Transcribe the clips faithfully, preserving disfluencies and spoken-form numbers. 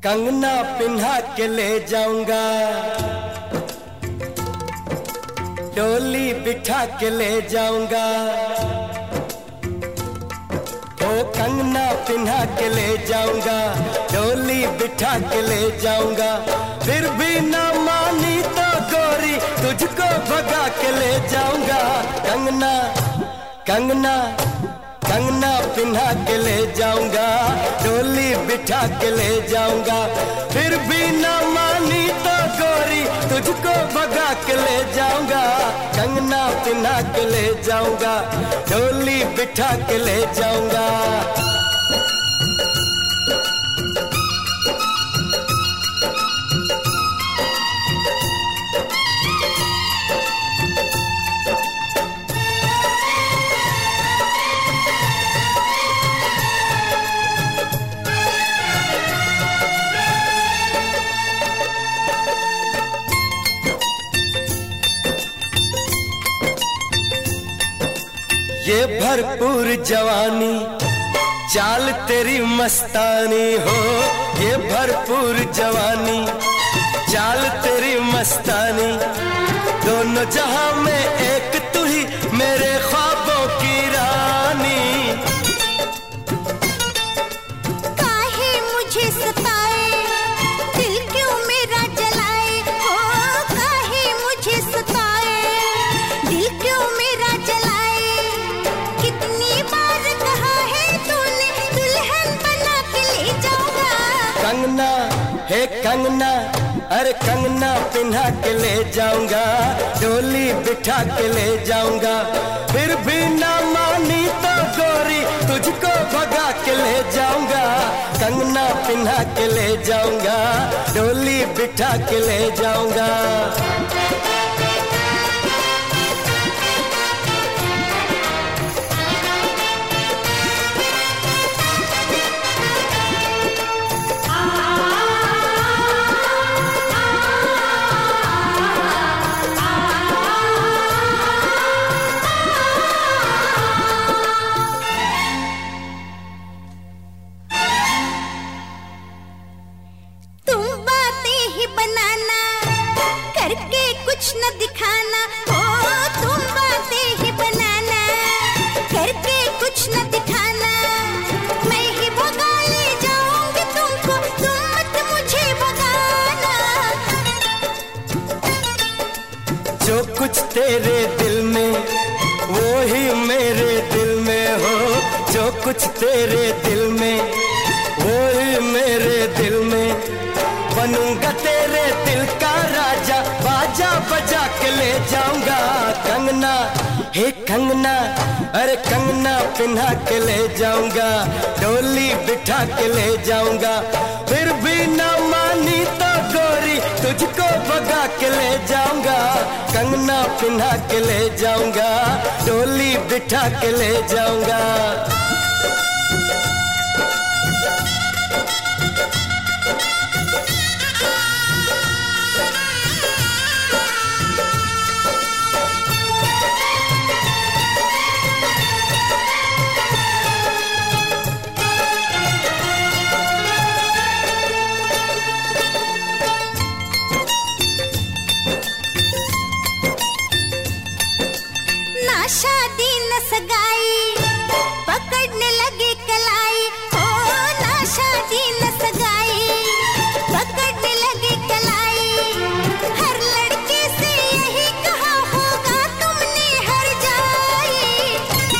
कंगना पिन्हा के ले जाऊंगा, डोली बिठा के ले जाऊंगा। ओ कंगना पिन्हा के ले जाऊंगा, डोली बिठा के ले जाऊंगा। फिर भी ना मानी तो गोरी तुझको भगा के ले जाऊंगा। कंगना कंगना कंगना पिन्हा के ले जाऊंगा, डोली बिठा के ले जाऊंगा। फिर भी ना मानी तो गोरी तुझको भगा के ले जाऊंगा। कंगना पिन्हा के ले जाऊंगा, डोली बिठा के ले जाऊंगा। ये भरपूर जवानी चाल तेरी मस्तानी हो, ये भरपूर जवानी चाल तेरी मस्तानी। दोनों जहां में एक तू ही मेरे ख्वाबों की रानी। काहे मुझे सताए, दिल क्यों मेरा जलाए। हो काहे मुझे सताए, दिल क्यों मेरा जलाए। कंगना हे कंगना, अरे कंगना पिन्हा के ले जाऊंगा, डोली बिठा के ले जाऊंगा। फिर भी ना मानी तो गोरी तुझको भगा के ले जाऊंगा। कंगना पिन्हा के ले जाऊंगा, डोली बिठा के ले जाऊंगा। कुछ न दिखाना, हो तुम बातें ही बनाना, करके कुछ न दिखाना। मैं ही भगा ले जाऊंगी तुमको, तुम मत मुझे भगाना। जो कुछ तेरे दिल में वो ही मेरे दिल में हो, जो कुछ तेरे दिल में वो ही मेरे दिल में। बनूंगा तेरे दिल का राजा, बाजा बजा के ले जाऊंगा। कंगना हे कंगना, अरे कंगना पिन्हा के ले जाऊंगा, डोली बिठा के ले जाऊंगा। फिर भी ना मानी तो गोरी तुझको भगा के ले जाऊंगा। कंगना पिन्हा के ले जाऊंगा, डोली बिठा के ले जाऊंगा। ना शादी न सगाई, पकड़ने लगे कलाई। हो ना शादी न सगाई, पकड़ने लगे कलाई। हर लड़के से यही कहा होगा तुमने हर जाई।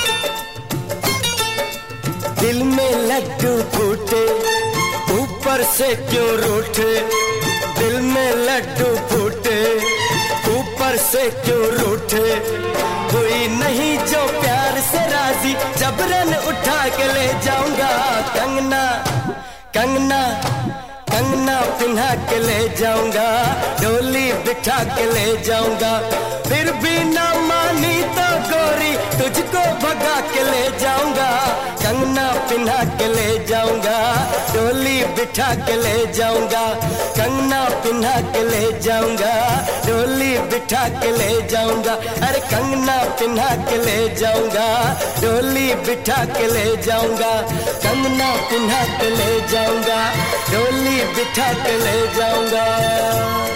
दिल में लड्डू फूटे ऊपर से क्यों रूठे, दिल में लड्डू फूटे ऊपर से क्यों रूठे। कोई नहीं जो प्यार से राजी, जबरन उठा के ले जाऊंगा। कंगना कंगना कंगना पिन्हा के ले जाऊंगा, डोली बिठा के ले जाऊंगा। फिर भी ना मानी तो गोरी तुझको भगा के ले जाऊंगा। कंगना पिन्हा के ले जाऊंगा, डोली बिठा के ले जाऊंगा, कंगना पिन्हा के ले जाऊंगा, डोली बिठा के ले जाऊंगा, अरे कंगना पिन्हा के ले जाऊंगा, डोली बिठा के ले जाऊंगा, कंगना पिन्हा के ले जाऊंगा, डोली बिठा के ले जाऊंगा।